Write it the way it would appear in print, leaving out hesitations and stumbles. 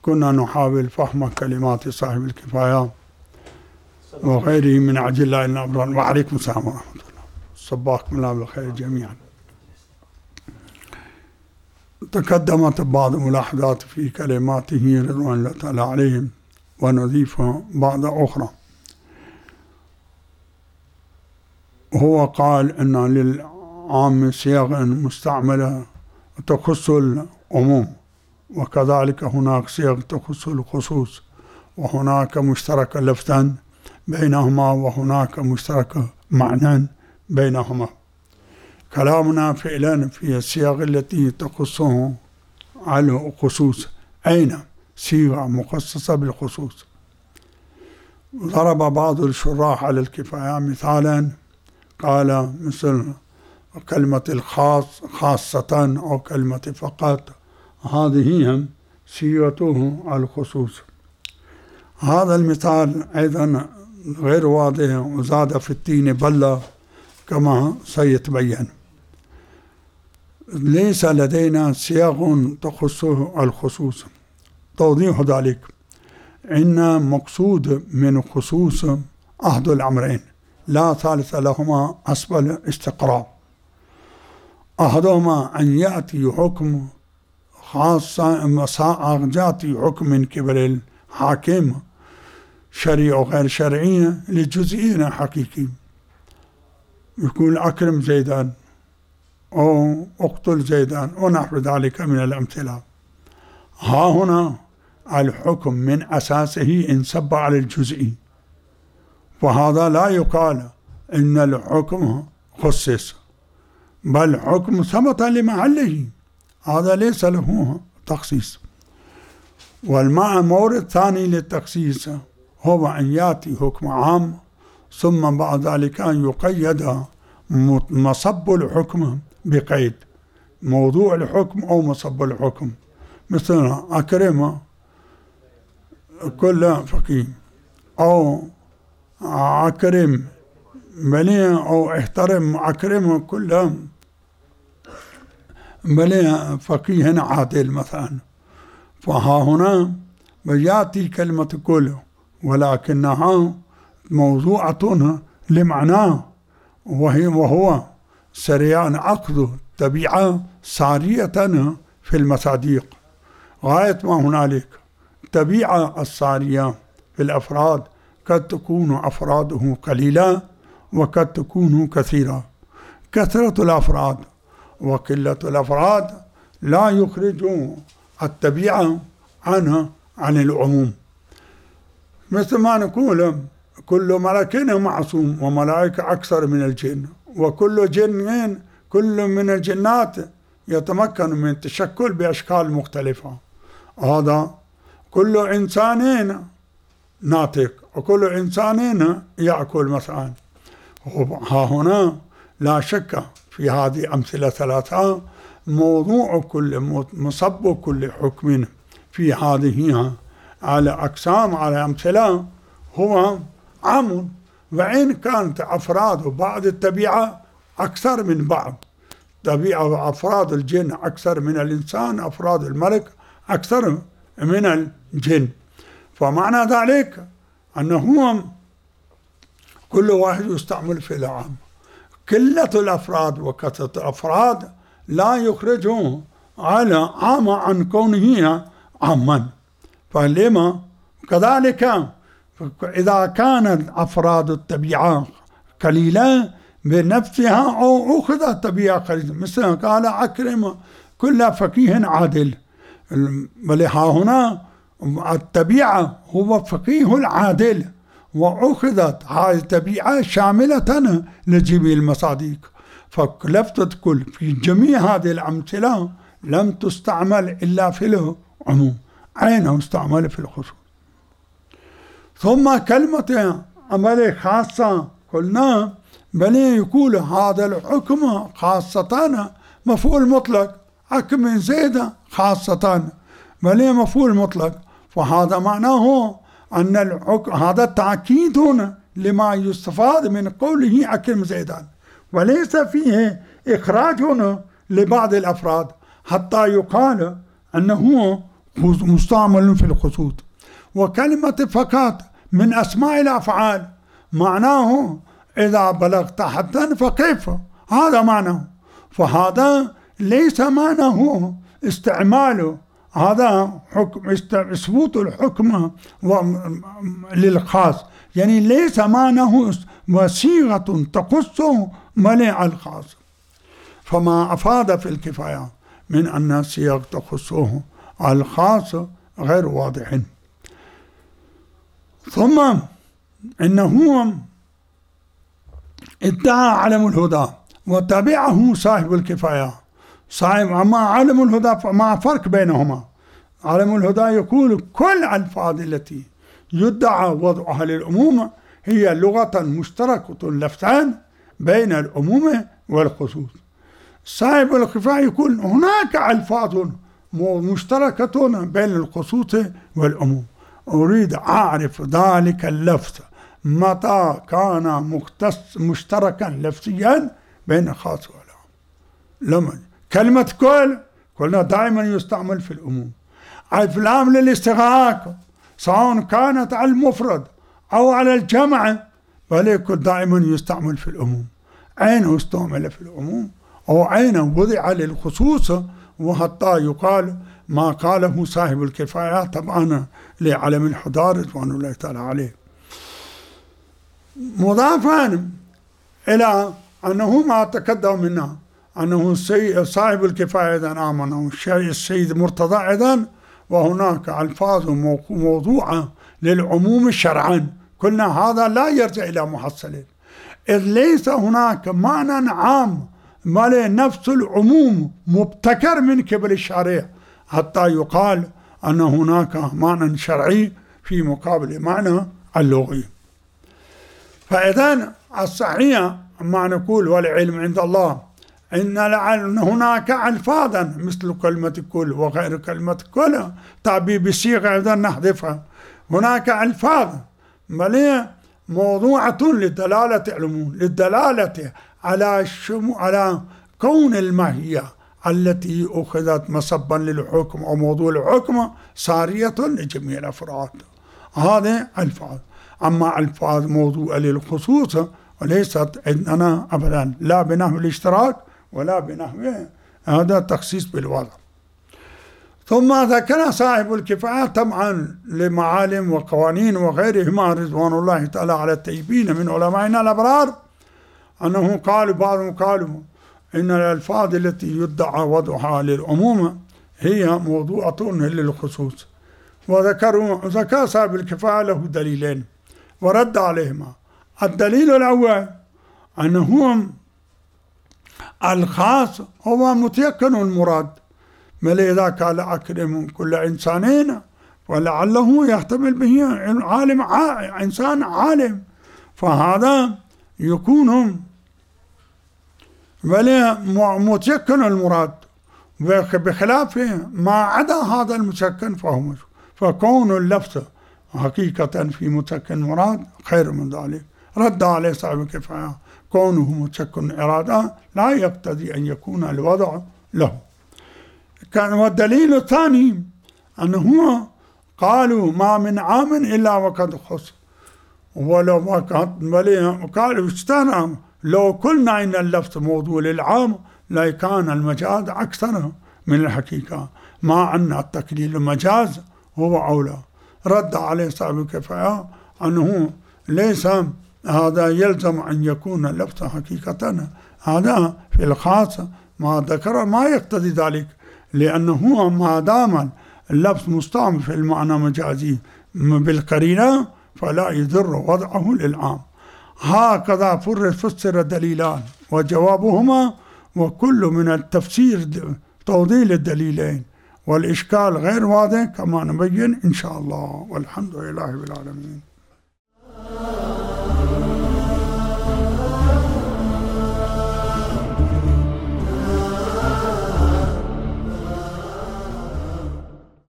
كنا نحاول فهم كلمات صاحب الكفاية وغيره من أعجلاء الأبرار. وعليكم السلام ورحمة الله، صباحكم الله بالخير جميعا. تقدمت بعض ملاحظات في كلماته رضوان الله تعالى عليهم، ونضيف بعض أخرى. هو قال أن للعام صيغ مستعملة تخص العموم، وكذلك هناك صيغ تخص الخصوص، وهناك مشترك لفظا بينهما وهناك مشترك معنى بينهما. كلامنا فعلا في الصيغ التي تخصه على الخصوص. أين صيغة مخصصة بالخصوص؟ ضرب بعض الشراح على الكفاية مثالا، قال مثل كلمة الخاص خاصة أو كلمة فقط، هذه هم صيغته على الخصوص. هذا المثال أيضا غير واضح، وزاد في التين بلة كما سيتبين. ليس لدينا صيغ تخصه الخصوص. توضيح ذلك إن مقصود من الخصوص أحد الأمرين لا ثالث لهما أسبل استقراء. أحدهما أن يأتي حكم خاصة يأتي حكم من قبل الحاكم شرعي أو غير شرعي لجزئين حقيقي، يقول أكرم زيدان أو اقتل زيدان ونحو ذلك من الأمثلة. ها هنا الحكم من أساسه انصب على الجزئي، وهذا لا يقال إن الحكم خصص، بل حكم ثبت لمحله، هذا ليس له تخصيص. والمورد الثاني للتخصيص هو أن يأتي حكم عام ثم بعد ذلك أن يقيد مصب الحكم بقيد موضوع الحكم أو مصب الحكم، مثل أكرم كل فقيه، أو أكرم بلي، أو احترم أكرم كل بلي فقيه عادل مثلا. فها هنا يأتي كلمة كل ولكنها موضوعة لمعناه، وهو سريان أخذ طبيعة سارية في المصادق غاية ما هنالك. طبيعة السارية في الأفراد قد تكون أفراده قليلة وقد تكون كثيرة. كثرة الأفراد وقلة الأفراد لا يخرج الطبيعة عن العموم. مثل ما نقول كل ملك معصوم، وملائكة أكثر من الجن، وكل جن كل من الجنات يتمكن من التشكل بأشكال مختلفة. هذا كل إنسان ناطق وكل إنسان يأكل مثلا. ها هنا لا شك في هذه أمثلة ثلاثة موضوع كل مصب كل حكم في هذه على أقسام على أمثلة هو عام، وإن كانت أفراد بعض الطبيعة أكثر من بعض. طبيعة أفراد الجن أكثر من الإنسان، أفراد الملك أكثر من الجن. فمعنى ذلك أنه كل واحد يستعمل في العام. قلة الأفراد وكثرة الأفراد لا يخرجه على عام عن كونه عاما. فلما كذلك إذا كانت أفراد الطبيعة قليلة بنفسها أو أخذت طبيعة قليلة، مثل قال أكرم كل فقيه عادل، بل هنا الطبيعة هو فقيه العادل، وأخذت هذه الطبيعة شاملة لجميع المصادق. فلفتة كل في جميع هذه الأمثلة لم تستعمل إلا في العموم، أين استعمل في الخصوص. ثم كلمة عمل خاصة قلنا بل يقول هذا الحكم خاصة مفعول مطلق، حكم زيد خاصة بل مفعول مطلق. فهذا معناه أن الحكم هذا تأكيد لما يستفاد من قوله أكرم زيدان، وليس فيه إخراج لبعض الأفراد حتى يقال أنه مستعمل في الخصوص. وكلمة فقط من أسماء الأفعال، معناه إذا بلغت حدا فكيف، هذا معناه. فهذا ليس معناه استعماله، هذا حكم ثبوت الحكم للخاص، يعني ليس معناه وصيغة تخصه ملء الخاص. فما أفاد في الكفاية من أن صيغ تخصه الخاص غير واضح. ثم إنه ادعى علم الهدى وتبعه صاحب الكفاية. أما علم الهدى فما فرق بينهما. علم الهدى يقول كل الألفاظ التي يدعى وضعها للعموم هي لغة مشتركة لفتان بين العموم والخصوص. صاحب الكفاية يقول هناك ألفاظ مشتركة بين الخصوص والعموم، أريد أعرف ذلك اللفظ متى كان مشتركا لفظيا بين الخاص والعام. لما كلمة كل قلنا دائما يستعمل في العموم. الفلام للاستغراق سواء كانت على المفرد أو على الجمع ولكن دائما يستعمل في العموم. أين استعمل في العموم أو أين وضع للخصوص، وحتى يقال ما قاله صاحب الكفاية طبعا لعلم الحضار رضوان الله تعالى عليه. مضافا إلى أنه ما تقدم منا أنه صاحب الكفاية إذن آمنه السيد مرتضى إذن، وهناك ألفاظ موضوعة للعموم شرعا. قلنا هذا لا يرجع إلى محصل، إذ ليس هناك معنى عام بل نفس العموم مبتكر من قبل الشارع حتى يقال أن هناك معنى شرعي في مقابل معنى اللغوي. فإذن الصحيح ما نقول والعلم عند الله إن هناك ألفاظا مثل كلمة كل وغير كلمة كل تعبير بالصيغة أيضا نحذفها. هناك ألفاظ بل موضوعة للدلالة العموم، للدلالة على كون الماهية التي أخذت مصبا للحكم أو موضوع الحكم سارية لجميع الأفراد. هذه ألفاظ. أما ألفاظ موضوع للخصوص وليست عندنا أبدا لا بنحو الاشتراك ولا بنحو هذا تخصيص بالوضع. ثم ذكر صاحب الكفاية طبعا لمعالم وقوانين وغيرهما رضوان الله تعالى على الطيبين من علمائنا الأبرار أنه قالوا بعضهم قالوا إن الألفاظ التي يدعى وضعها للعموم هي موضوعة للخصوص. وذكر صاحب الكفاية له دليلين ورد عليهما. الدليل الأول أنه الخاص هو متيقن المراد، بل إذا قال أكرم كل إنسانين ولعله يحتمل به عالم إنسان عالم، فهذا يكون بل متيقن المراد، بخلاف ما عدا هذا المتيقن فهو مشكل. فكون اللفظ حقيقة في متيقن مراد خير من ذلك. رد عليه صاحب الكفاية كونه متيقن إرادة لا يقتضي أن يكون الوضع له. والدليل الثاني أنه قالوا ما من عام إلا وقد خص، ولو قالوا اشترى لو قلنا إن اللفظ موضوع للعام لكان المجاز أكثر من الحقيقة، مع أن التقليل المجاز هو أولى. رد عليه صاحب الكفاية أنه ليس هذا يلزم أن يكون اللفظ حقيقة، هذا في الخاص ما ذكر ما يقتضي ذلك، لأنه ما دام اللفظ مستعمل في المعنى مجازي بالقرينة فلا يضر وضعه للعام. هكذا فسر دليلان وجوابهما، وكل من التفسير توضيح الدليلين، والإشكال غير واضح كما نبين إن شاء الله، والحمد لله رب العالمين.